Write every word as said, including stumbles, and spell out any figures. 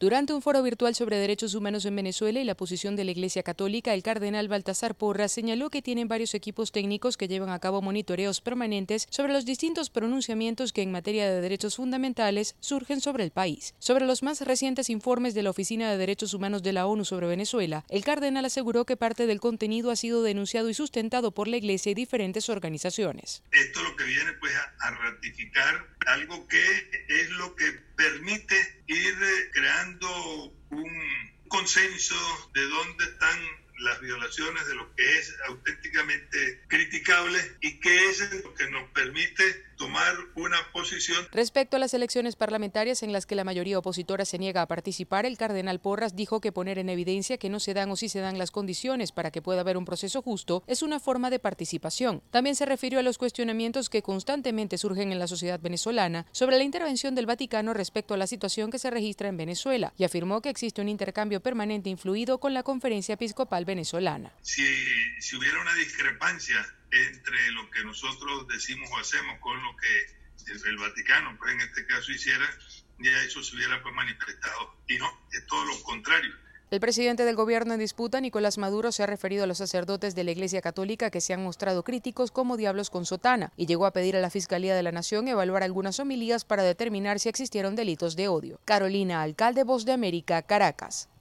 Durante un foro virtual sobre derechos humanos en Venezuela y la posición de la Iglesia Católica, el cardenal Baltasar Porras señaló que tienen varios equipos técnicos que llevan a cabo monitoreos permanentes sobre los distintos pronunciamientos que en materia de derechos fundamentales surgen sobre el país. Sobre los más recientes informes de la Oficina de Derechos Humanos de la ONU sobre Venezuela, el cardenal aseguró que parte del contenido ha sido denunciado y sustentado por la Iglesia y diferentes organizaciones. Esto lo que viene pues a, a ratificar algo que es lo que permite ir creando un consenso de dónde están las violaciones de lo que es auténticamente criticable y que es lo que nos permite tomar una posición. Respecto a las elecciones parlamentarias en las que la mayoría opositora se niega a participar, el cardenal Porras dijo que poner en evidencia que no se dan o si se dan las condiciones para que pueda haber un proceso justo es una forma de participación. También se refirió a los cuestionamientos que constantemente surgen en la sociedad venezolana sobre la intervención del Vaticano respecto a la situación que se registra en Venezuela y afirmó que existe un intercambio permanente influido con la Conferencia Episcopal venezolana. Si, si hubiera una discrepancia entre lo que nosotros decimos o hacemos con lo que el, el Vaticano, pues en este caso hiciera, ya eso se hubiera pues manifestado. Y no, es todo lo contrario. El presidente del gobierno en disputa, Nicolás Maduro, se ha referido a los sacerdotes de la Iglesia Católica que se han mostrado críticos como diablos con sotana y llegó a pedir a la Fiscalía de la Nación evaluar algunas homilías para determinar si existieron delitos de odio. Carolina Alcalde, Voz de América, Caracas.